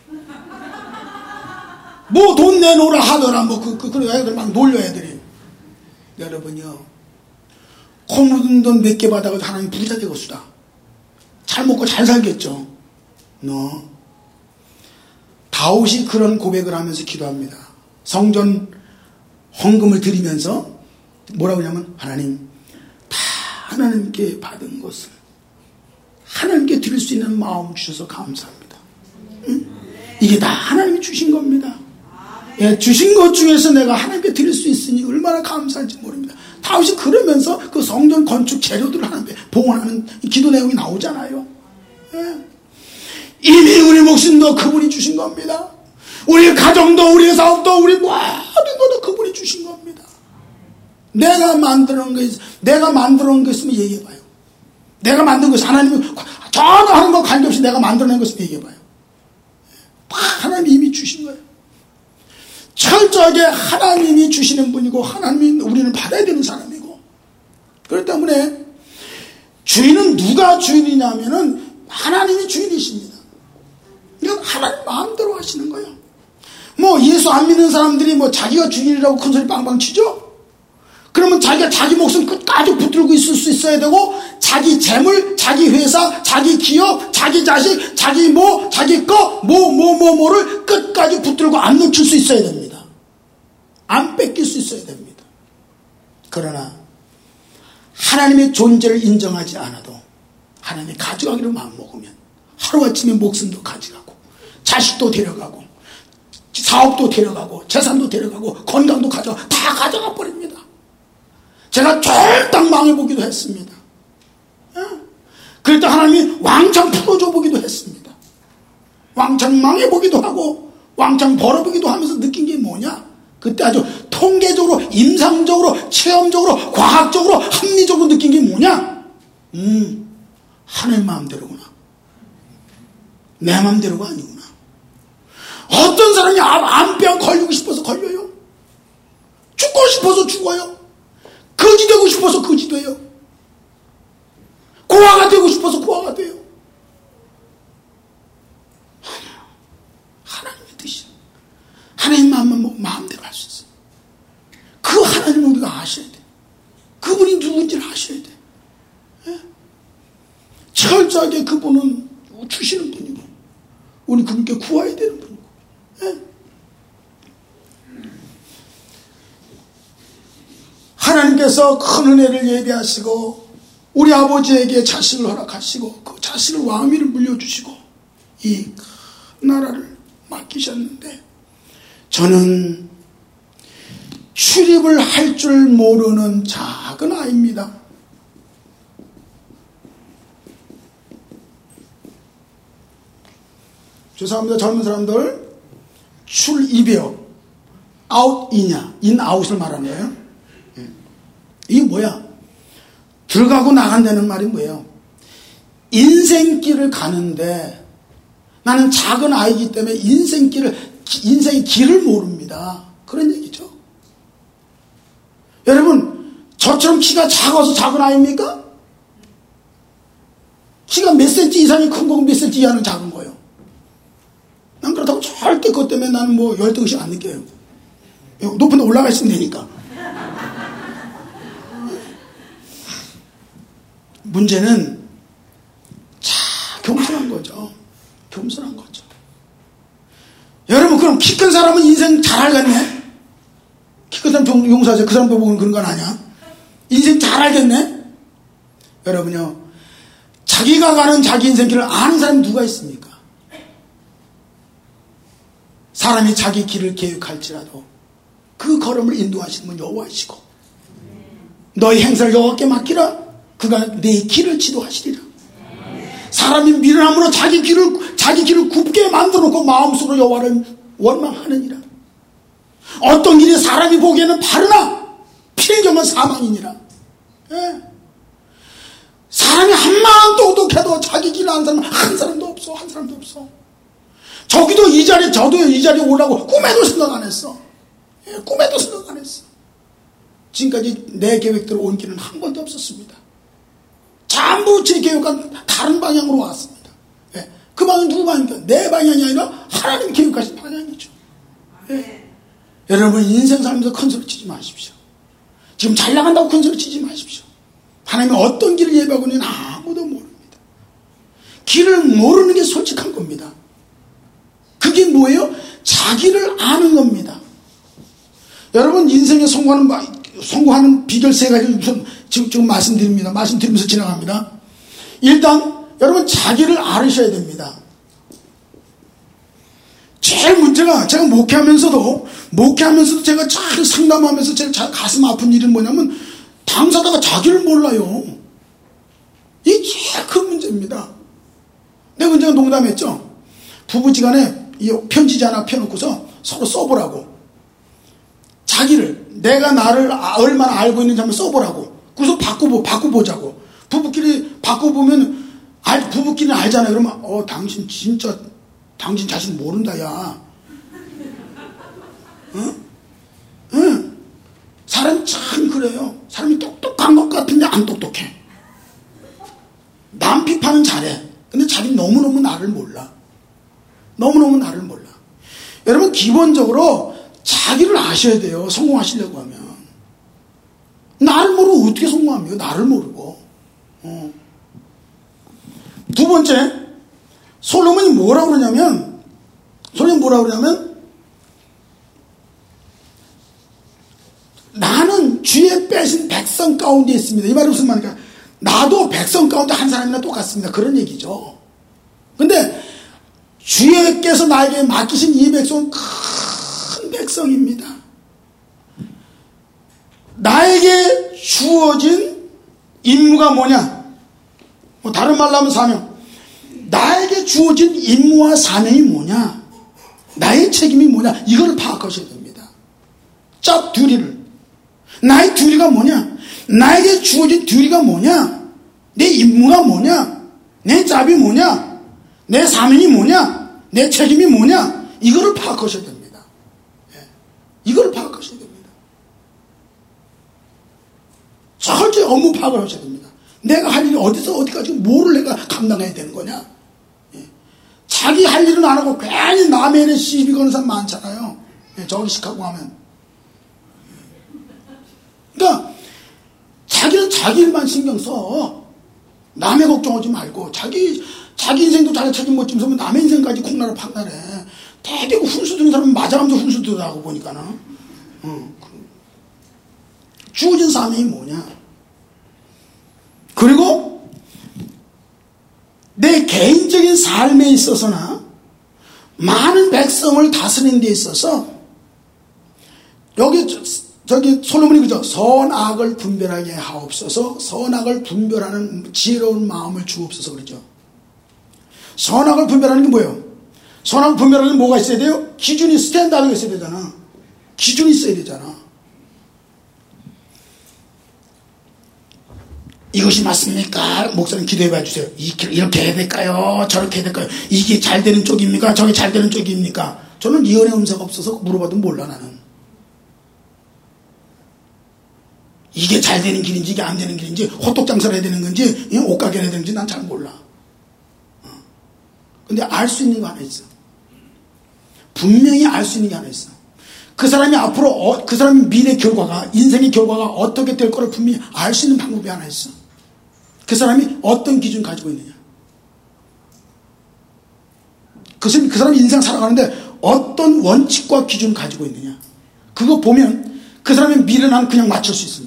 뭐 돈 내놓으라 하더라. 뭐 그, 그, 그 애들 막 놀려 애들이. 여러분요, 코 묻은 돈 몇 개 받아서 하나님 부자 되겠수다. 잘 먹고 잘 살겠죠. 너 다윗이 그런 고백을 하면서 기도합니다. 성전 헌금을 드리면서 뭐라고 하냐면 하나님, 다 하나님께 받은 것을 하나님께 드릴 수 있는 마음 주셔서 감사합니다. 응? 이게 다 하나님이 주신 겁니다. 예, 주신 것 중에서 내가 하나님께 드릴 수 있으니 얼마나 감사한지 모릅니다. 다윗이 그러면서 그 성전 건축 재료들을 하나님께 봉헌하는 기도 내용이 나오잖아요. 예. 이미 우리 목숨도 그분이 주신 겁니다. 우리 가정도, 우리 사업도, 우리 모든 것도 그분이 주신 겁니다. 내가 만들어 놓은 거 있, 내가 만들어 놓은 거 있으면 얘기해봐요. 내가 만든 것이 하나님이 전혀 하는 거 관계없이 내가 만들어낸 것을 얘기해봐요. 다 하나님이 이미 주신 거예요. 철저하게 하나님이 주시는 분이고 하나님이 우리는 받아야 되는 사람이고, 그렇기 때문에 주인은 누가 주인이냐면은 하나님이 주인이십니다. 이건 하나님 마음대로 하시는 거예요. 뭐 예수 안 믿는 사람들이 뭐 자기가 주인이라고 큰소리 빵빵 치죠? 그러면 자기가 자기 목숨 끝까지 붙들고 있을 수 있어야 되고, 자기 재물, 자기 회사, 자기 기업, 자기 자식, 자기 뭐, 자기 거, 뭐, 뭐, 뭐, 뭐를 끝까지 붙들고 안 놓칠 수 있어야 됩니다. 안 뺏길 수 있어야 됩니다. 그러나 하나님의 존재를 인정하지 않아도 하나님이 가져가기로 마음먹으면 하루아침에 목숨도 가져가고 자식도 데려가고 사업도 데려가고 재산도 데려가고 건강도 가져가, 다 가져가 버립니다. 제가 쫄딱 망해보기도 했습니다. 그럴 때 하나님이 왕창 풀어줘 보기도 했습니다. 왕창 망해보기도 하고 왕창 벌어보기도 하면서 느낀 게 뭐냐? 그때 아주 통계적으로, 임상적으로, 체험적으로, 과학적으로, 합리적으로 느낀 게 뭐냐? 음, 하나님 마음대로구나. 내 마음대로가 아니구나. 어떤 사람이 암병 걸리고 싶어서 걸려요. 죽고 싶어서 죽어요. 거지 되고 싶어서 거지 돼요. 고아가 되고 싶어서 고아가 돼요. 하나님의 뜻이, 하나님 마음만 마음대로 할 수 있어요. 그 하나님을 우리가 아셔야 돼. 그분이 누군지를 아셔야 돼. 예? 철저하게 그분은 주시는 분이고 우리 그분께 구해야 되는 분이고. 예? 하나님께서 큰 은혜를 예비하시고 우리 아버지에게 자식을 허락하시고 그 자식을 왕위를 물려주시고 이 큰 나라를 맡기셨는데, 저는 출입을 할 줄 모르는 작은 아이입니다. 죄송합니다. 젊은 사람들, 출입이요, 아웃이냐, 인 아웃을 말하는 거예요. 이게 뭐야? 들어가고 나간다는 말이 뭐예요? 인생길을 가는데 나는 작은 아이기 때문에 인생길을, 인생의 길을 모릅니다. 그런 얘기죠. 여러분, 저처럼 키가 작아서 작은 아이입니까? 키가 몇 센치 이상이 큰 거고 몇 센치 이하는 작은 거예요. 난 그렇다고 절대 그것 때문에 나는 뭐 열등식 안 느껴요. 높은 데 올라가 있으면 되니까. 문제는 자, 겸손한 거죠. 겸손한 거죠. 여러분, 그럼 키 큰 사람은 인생 잘 알겠네? 키 큰 사람 용서하세요. 그 사람 보고는 그런 건 아니야. 인생 잘 알겠네? 여러분요, 자기가 가는 자기 인생길을 아는 사람이 누가 있습니까? 사람이 자기 길을 계획할지라도 그 걸음을 인도하시는 분 여호와이시고, 너희 행사를 여호와께 맡기라. 그가 내 길을 지도하시리라. 사람이 미련함으로 자기 길을 자기 길을 굽게 만들어놓고 마음속으로 여호와를 원망하느니라. 어떤 길이 사람이 보기에는 바르나 필경은 사망이니라. 예. 사람이 한만 똑똑해도 자기 길을 아는 사람은 한 사람도 없어. 한 사람도 없어. 저기도 이 자리에, 저도 이 자리에 오라고 꿈에도 생각 안 했어. 예, 꿈에도 생각 안 했어. 지금까지 내 계획대로 온 길은 한 번도 없었습니다. 전부 제 계획과 다른 방향으로 왔습니다. 예, 그 방향은 누구 방향입니까? 내 방향이 아니라 하나님이 계획하신 방향이죠. 예. 여러분, 인생 살면서 큰소리 치지 마십시오. 지금 잘 나간다고 큰소리 치지 마십시오. 하나님이 어떤 길을 예비하고 있는지 아무도 모릅니다. 길을 모르는 게 솔직한 겁니다. 그게 뭐예요? 자기를 아는 겁니다. 여러분 인생에 성공하는, 성공하는 비결 세 가지를 우선 지금, 지금 말씀드립니다. 말씀드리면서 지나갑니다. 일단 여러분 자기를 알으셔야 됩니다. 제일 문제가 제가 목회하면서도 목회하면서도 제가 잘 상담하면서 제일 잘 가슴 아픈 일은 뭐냐면 당사자가 자기를 몰라요. 이게 제일 큰 문제입니다. 내가 언제가 농담했죠. 부부지간에 편지지 하나 펴놓고서 서로 써보라고. 자기를 내가 나를 얼마나 알고 있는지 한번 써보라고. 그래서 바꿔보, 바꿔보자고. 부부끼리 바꿔보면 알, 부부끼리는 알잖아요. 그러면 어 당신 진짜 당신 자신 모른다 야. 응? 응. 사람이 참 그래요. 사람이 똑똑한 것 같은데 안 똑똑해. 남 비판은 잘해. 근데 자기 너무너무 나를 몰라. 너무너무 나를 몰라. 여러분 기본적으로 자기를 아셔야 돼요. 성공하시려고 하면. 나를 모르고 어떻게 성공합니까? 나를 모르고. 어. 두 번째, 솔로몬이 뭐라고 그러냐면, 솔로몬이 뭐라고 그러냐면, 나는 주의 빼신 백성 가운데 있습니다. 이 말이 무슨 말입니까? 나도 백성 가운데 한 사람이나 똑같습니다. 그런 얘기죠. 근데 주께서 나에게 맡기신 이 백성은 큰 백성입니다. 나에게 주어진 임무가 뭐냐? 뭐 다른 말로 하면 사명. 나에게 주어진 임무와 사명이 뭐냐? 나의 책임이 뭐냐? 이걸 파악하셔야 됩니다. 짭 두리를. 나의 두리가 뭐냐? 나에게 주어진 두리가 뭐냐? 내 임무가 뭐냐? 내 짭이 뭐냐? 내 사명이 뭐냐? 내 책임이 뭐냐? 이거를 파악하셔야 됩니다. 예. 이걸 파악하셔야 됩니다. 철저히 업무 파악을 하셔야 됩니다. 내가 할 일이 어디서 어디까지 뭐를 내가 감당해야 되는 거냐? 예. 자기 할 일은 안 하고 괜히 남의 일에 시비 거는 사람 많잖아요. 예. 저기 시카고 하면. 그러니까 자기는 자기 일만 신경 써. 남의 걱정하지 말고 자기 자기 인생도 자기 책임 못 지면서 남의 인생까지 콩나라 팍나래. 대대고 훈수 드는 사람은 맞아가면서 훈수 드더라고 보니까는. 어. 주어진 사명이 뭐냐? 그리고 내 개인적인 삶에 있어서나 많은 백성을 다스리는 데 있어서 여기 저기 솔로몬이 그죠? 선악을 분별하게 하옵소서. 선악을 분별하는 지혜로운 마음을 주옵소서 그러죠. 선악을 분별하는 게 뭐예요? 선악을 분별하는 게 뭐가 있어야 돼요? 기준이 스탠다드가 있어야 되잖아. 기준이 있어야 되잖아. 이것이 맞습니까? 목사님 기도해 봐 주세요. 이렇게 해야 될까요? 저렇게 해야 될까요? 이게 잘 되는 쪽입니까? 저게 잘 되는 쪽입니까? 저는 예언의 음사가 없어서 물어봐도 몰라 나는. 이게 잘 되는 길인지 이게 안 되는 길인지 호떡 장사를 해야 되는 건지 옷가게를 해야 되는지 난 잘 몰라. 어. 근데 알 수 있는 거 하나 있어. 분명히 알 수 있는 게 하나 있어. 그 사람이 앞으로 어, 그 사람의 미래 결과가 인생의 결과가 어떻게 될 거를 분명히 알 수 있는 방법이 하나 있어. 그 사람이 어떤 기준 가지고 있느냐. 그 사람이 그 사람이 인생 살아가는데 어떤 원칙과 기준을 가지고 있느냐. 그거 보면 그 사람의 미래는 그냥 맞출 수 있습니다.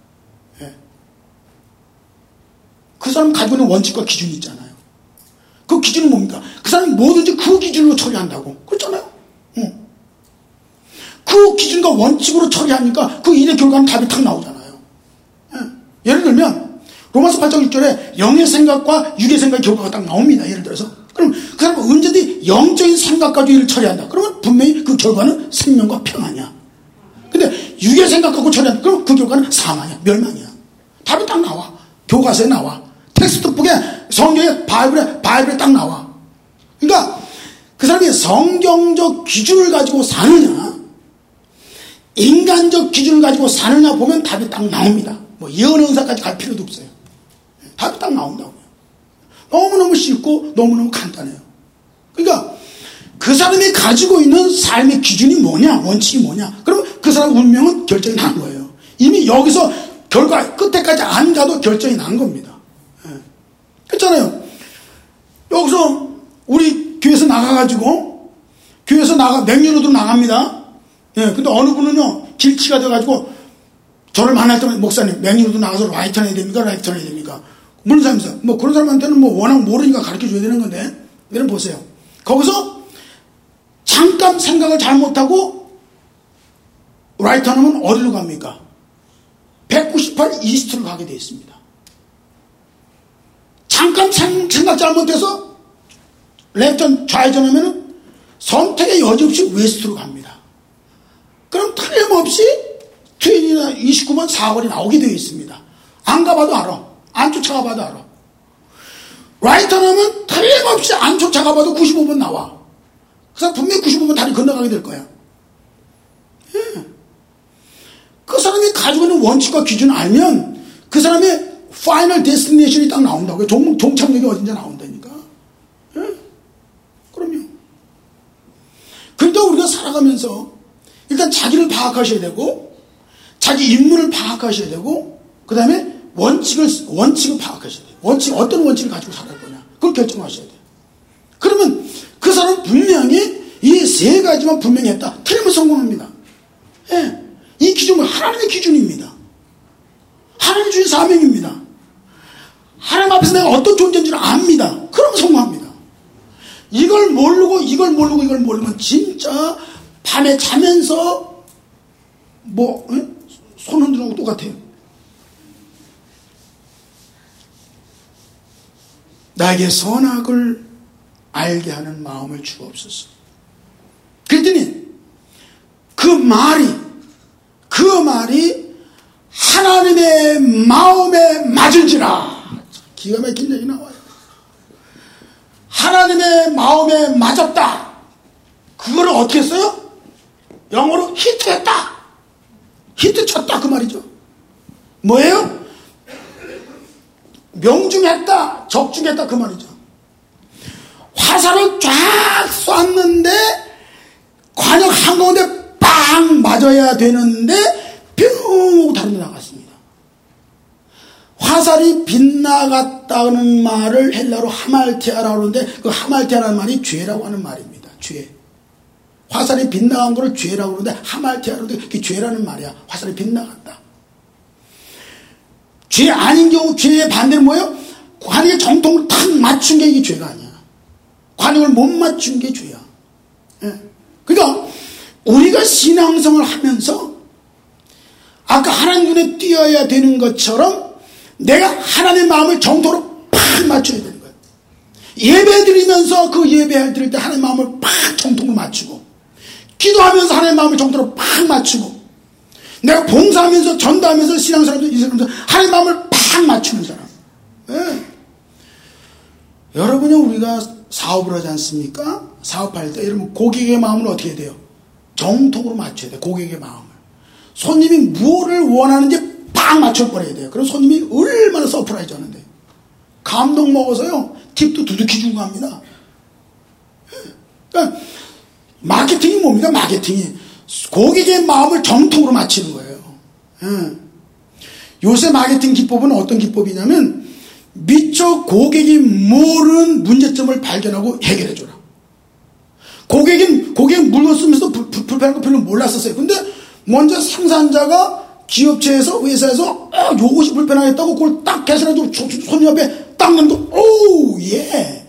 그 사람 가지고 있는 원칙과 기준이 있잖아요. 그 기준은 뭡니까? 그 사람이 뭐든지 그 기준으로 처리한다고. 그렇잖아요. 응. 그 기준과 원칙으로 처리하니까 그 일의 결과는 답이 탁 나오잖아요. 예. 예를 들면 로마서 팔 장 일 절에 영의 생각과 육의 생각의 결과가 딱 나옵니다. 예를 들어서. 그럼 그 사람은 언제든지 영적인 생각 가지고 일을 처리한다. 그러면 분명히 그 결과는 생명과 평안이야. 근데 육의 생각 갖고 처리한다. 그럼 그 결과는 사망이야. 멸망이야. 답이 딱 나와. 교과서에 나와. 텍스트북에 성경에 바이블에 바이블에 딱 나와. 그러니까 그 사람이 성경적 기준을 가지고 사느냐 인간적 기준을 가지고 사느냐 보면 답이 딱 나옵니다. 뭐 예언의 은사까지 갈 필요도 없어요. 답이 딱 나온다고요. 너무너무 쉽고 너무너무 간단해요. 그러니까 그 사람이 가지고 있는 삶의 기준이 뭐냐 원칙이 뭐냐 그러면 그 사람 운명은 결정이 난 거예요. 이미 여기서 결과 끝에까지 안 가도 결정이 난 겁니다. 그렇잖아요. 여기서 우리 교회에서 나가가지고 교회에서 나가, 맹렬로도 나갑니다. 예, 근데 어느 분은요, 길치가 돼가지고 저를 만날 때마다 목사님, 맹렬로도 나가서 라이트 해야 됩니까? 라이트 해야 됩니까? 물론 사람이서 뭐 그런 사람한테는 뭐 워낙 모르니까 가르쳐 줘야 되는 건데, 여러분 보세요. 거기서 잠깐 생각을 잘못하고 라이트 하면 어디로 갑니까? 백구십팔 이스트로 가게 되어 있습니다. 잠깐 생각 잘못해서 랩전 좌회전하면 선택의 여지 없이 웨스트로 갑니다. 그럼 틀림없이 트윈이나 이십구 번 사 번이 나오게 되어 있습니다. 안 가봐도 알아. 안 쫓아가봐도 알아. 라이트 하면 틀림없이 안 쫓아가봐도 구십오 번 나와. 그래서 분명히 구십오 번 다리 건너가게 될 거야. 예. 그 사람이 가지고 있는 원칙과 기준을 알면 그 사람의 파이널 데스티네이션이 딱 나온다고요. 종, 종착역이 어딘지 나온다니까. 예? 그럼요. 그러니까 우리가 살아가면서 일단 자기를 파악하셔야 되고, 자기 인물을 파악하셔야 되고, 그 다음에 원칙을, 원칙을 파악하셔야 돼요. 원칙, 어떤 원칙을 가지고 살아갈 거냐. 그걸 결정하셔야 돼요. 그러면 그 사람은 분명히 이 세 가지만 분명히 했다. 틀리면 성공합니다. 예. 이 기준은 하나님의 기준입니다. 하나님의 주신 사명입니다. 하나님 앞에서 내가 어떤 존재인지를 압니다. 그럼 성공합니다. 이걸 모르고 이걸 모르고 이걸 모르면 진짜 밤에 자면서 뭐 손 흔드는 거 똑같아요. 나에게 선악을 알게 하는 마음을 주옵소서. 그랬더니 그 말이 그 말이 하나님의 마음에 맞은지라. 기가 막힌 얘기 나와요. 하나님의 마음에 맞았다. 그거를 어떻게 했어요? 영어로 히트했다. 히트 쳤다 그 말이죠. 뭐예요? 명중했다, 적중했다 그 말이죠. 화살을 쫙 쐈는데 관역 한가운데 빵 맞아야 되는데 뿅 다른 데 나갔습니다. 화살이 빗나갔다는 말을 헬라로 하말티아라고 하는데 그 하말티아라는 말이 죄라고 하는 말입니다. 죄. 화살이 빗나간 거를 죄라고 그러는데 하말티아라고 하는데 그게 죄라는 말이야. 화살이 빗나갔다. 죄 아닌 경우 죄의 반대는 뭐예요? 관역에 정통을 탁 맞춘 게 이게 죄가 아니야. 관역을 못 맞춘 게 죄야. 예. 그러니까 우리가 신앙생활을 하면서 아까 하나님 눈에 띄어야 되는 것처럼 내가 하나님의 마음을 정통으로 팍 맞춰야 되는 거예요. 예배 드리면서 그 예배 드릴 때 하나님의 마음을 팍 정통으로 맞추고, 기도하면서 하나님의 마음을 정통으로 팍 맞추고, 내가 봉사하면서 전도하면서 신앙생활하면서 이사하면서 하나님의 마음을 팍 맞추는 사람. 네. 여러분이 우리가 사업을 하지 않습니까? 사업할 때 여러분 고객의 마음을 어떻게 해야 돼요? 정통으로 맞춰야 돼요. 고객의 마음을. 손님이 무엇을 원하는지 팍 맞춰버려야 돼요. 그럼 손님이 얼마나 서프라이즈 하는데. 감동 먹어서요. 팁도 두둑히 주고 갑니다. 그러니까 마케팅이 뭡니까? 마케팅이. 고객의 마음을 정통으로 맞추는 거예요. 요새 마케팅 기법은 어떤 기법이냐면 미처 고객이 모르는 문제점을 발견하고 해결해줘라. 고객은, 고객은 물건 쓰면서 불, 불, 불편한 거 별로 몰랐었어요. 근데 먼저 생산자가 기업체에서, 회사에서, 어, 요것이 불편하겠다고 그걸 딱 개선해도 손님 앞에 딱 넣는 거, 오우, 예.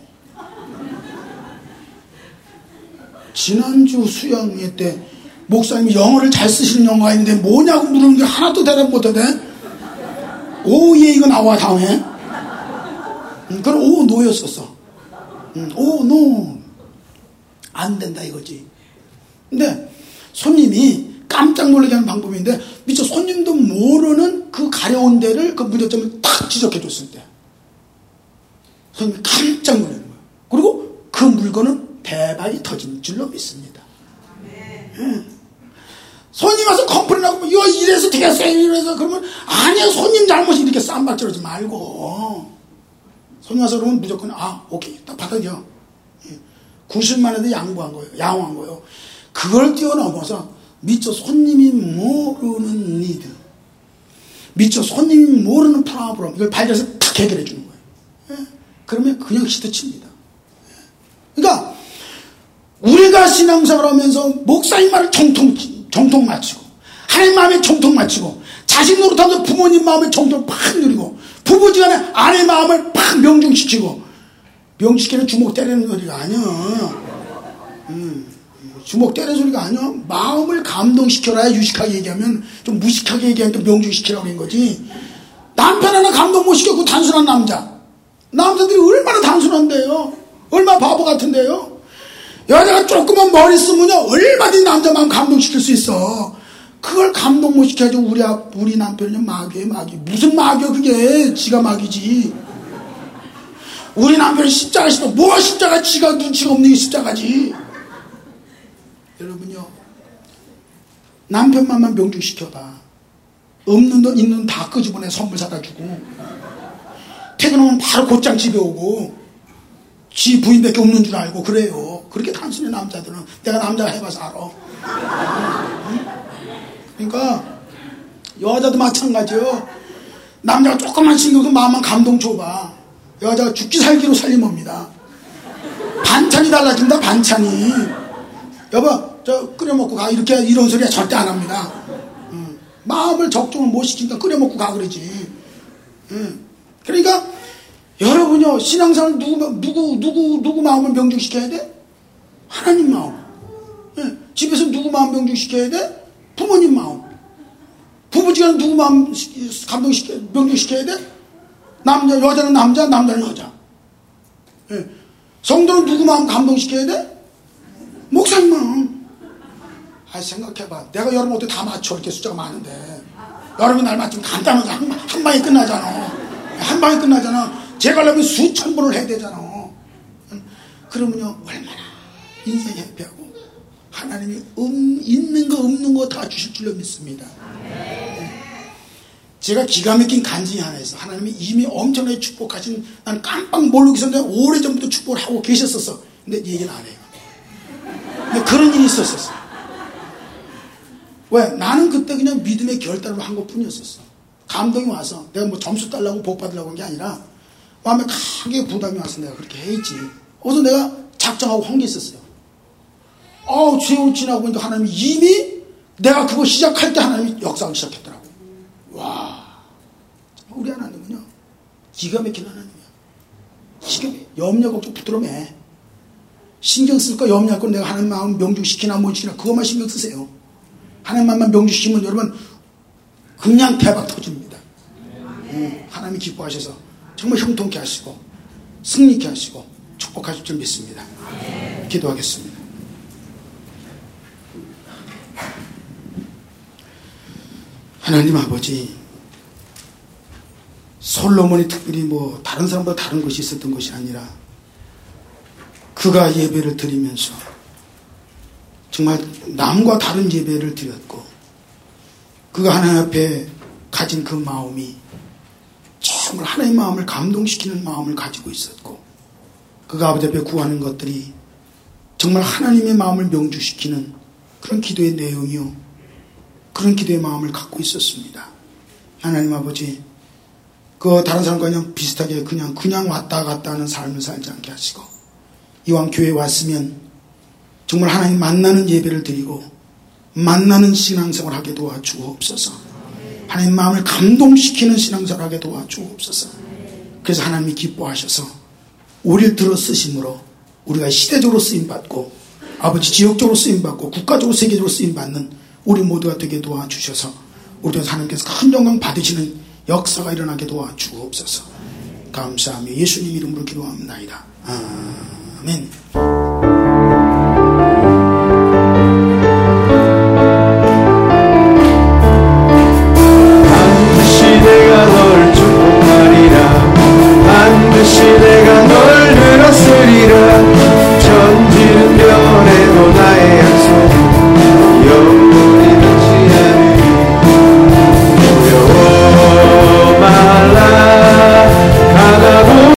지난주 수양회 때 목사님이 영어를 잘 쓰시는 영어가 있는데 뭐냐고 물으는 게 하나도 대답 못하대. 오, 예, 이거 나와, 다음에. 음, 그럼 오, 노였었어. 음, 오, 노. 안 된다, 이거지. 근데 손님이 깜짝 놀라게 하는 방법인데, 미처 손님도 모르는 그 가려운 데를, 그 문제점을 딱 지적해 줬을 때, 손님이 깜짝 놀라는 거예요. 그리고 그 물건은 대박이 터진 줄로 믿습니다. 예. 손님 와서 컴플레인하고, 이거 이래서 되겠어요, 이래서. 그러면, 아니야, 손님 잘못이 이렇게 쌈박질하지 말고. 손님 와서 그러면 무조건, 아, 오케이, 딱 받아줘. 예. 구십만 원에 양보한 거예요. 양호한 거예요. 그걸 뛰어넘어서, 미처 손님이 모르는 니드, 미처 손님이 모르는 프로그램, 이걸 발견해서 탁 해결해 주는 거예요. 예. 그러면 그냥 히트 칩니다. 예. 그러니까 우리가 신앙생활 하면서 목사님 말을 정통, 정통 맞추고, 하나님 마음에 정통 맞추고, 자식 노릇하면서 부모님 마음에 정통 팍 누리고, 부부지간에 아내 마음을 팍 명중시키고, 명시키는 주먹 때리는 소리가 아니야. 음, 주먹 때리는 소리가 아니야. 마음을 감동시켜라. 유식하게 얘기하면, 좀 무식하게 얘기하면 또 명중시키라고 하는 거지. 남편 하나 감동 못 시켰고 단순한 남자. 남자들이 얼마나 단순한데요. 얼마나 바보 같은데요. 여자가 조그만 머리 쓰면요 얼마든지 남자 마음 감동시킬 수 있어. 그걸 감동 못 시켜야지. 우리, 우리 남편은 마귀예요. 마귀. 무슨 마귀야 그게. 지가 마귀지. 우리 남편은 십자가 싫어. 뭐가 십자가. 지가 눈치가 없는 게 십자가지. 여러분요 남편만만 명중시켜봐. 없는 돈 있는 돈 다 끄집어내 선물 사다 주고, 퇴근하면 바로 곧장 집에 오고, 지 부인밖에 없는 줄 알고 그래요. 그렇게 단순해 남자들은. 내가 남자가 해봐서 알아. 응? 그러니까 여자도 마찬가지요. 남자가 조금만 신경 써도 마음만 감동 줘봐. 여자가 죽기 살기로 살림합니다. 반찬이 달라진다. 반찬이. 여보 저 끓여 먹고 가. 이렇게 이런 소리야 절대 안 합니다. 응. 마음을 적중을 못 시키니까 끓여 먹고 가 그러지. 응. 그러니까 여러분요 신앙생활 누구 누구 누구 누구 마음을 명중시켜야 돼? 하나님 마음. 예. 집에서 누구 마음 명중시켜야 돼? 부모님 마음. 부부지간에 누구 마음 감동시켜 명중시켜야 돼? 남자 여자는 남자, 남자는 여자. 예. 성도는 누구 마음 감동시켜야 돼? 목사님 마음. 아 생각해봐. 내가 여러분 어떻게 다 맞춰. 이렇게 숫자가 많은데 여러분이 날 맞추면 간단하게 한, 한 방에 끝나잖아. 한 방에 끝나잖아. 제가 하려면 수천 번을 해야 되잖아. 그러면요 얼마나 인생이 해피하고 하나님이 음, 있는 거 없는 거 다 주실 줄로 믿습니다. 네. 제가 기가 막힌 간증이 하나 있어. 하나님이 이미 엄청나게 축복하신, 나는 깜빡 모르고 있었는데 오래전부터 축복을 하고 계셨었어. 근데 얘기는 안 해요. 근데 그런 일이 있었었어. 왜? 나는 그때 그냥 믿음의 결단으로 한 것 뿐이었었어. 감동이 와서 내가 뭐 점수 달라고 복 받으려고 한 게 아니라 마음에 크게 부담이 와서 내가 그렇게 했지. 그래서 내가 작정하고 한 게 있었어요. 아우 세월 지나고 보니까 하나님이 이미 내가 그거 시작할 때 하나님이 역사를 시작했더라고. 와, 우리 하나님은요 기가 막힌 하나님이야. 기가 막혀. 염려 걱정 붙들어 매. 신경 쓸 거 염려할 거 내가 하나님 마음 명중시키나 못 시키나 그것만 신경 쓰세요. 하나님 마음만 명중시키면 여러분 그냥 대박 터집니다. 음, 하나님이 기뻐하셔서 정말 형통케 하시고 승리케 하시고 축복하실 줄 믿습니다. 기도하겠습니다. 하나님 아버지, 솔로몬이 특별히 뭐 다른 사람보다 다른 것이 있었던 것이 아니라 그가 예배를 드리면서 정말 남과 다른 예배를 드렸고, 그가 하나님 앞에 가진 그 마음이 정말 하나님의 마음을 감동시키는 마음을 가지고 있었고, 그가 아버지 앞에 구하는 것들이 정말 하나님의 마음을 명주시키는 그런 기도의 내용이요, 그런 기도의 마음을 갖고 있었습니다. 하나님 아버지, 그 다른 사람과 그냥 비슷하게 그냥 그냥 왔다 갔다 하는 삶을 살지 않게 하시고, 이왕 교회에 왔으면 정말 하나님 만나는 예배를 드리고 만나는 신앙생활 하게 도와주옵소서. 하나님 마음을 감동시키는 신앙생활 하게 도와주옵소서. 그래서 하나님이 기뻐하셔서 우리를 들어 쓰심으로 우리가 시대적으로 쓰임받고 아버지 지역적으로 쓰임받고 국가적으로 세계적으로 쓰임받는 우리 모두가 되게 도와주셔서 우리 하나님께서 큰 영광 받으시는 역사가 일어나게 도와주옵소서. 감사하며 예수님 이름으로 기도합니다. 아멘.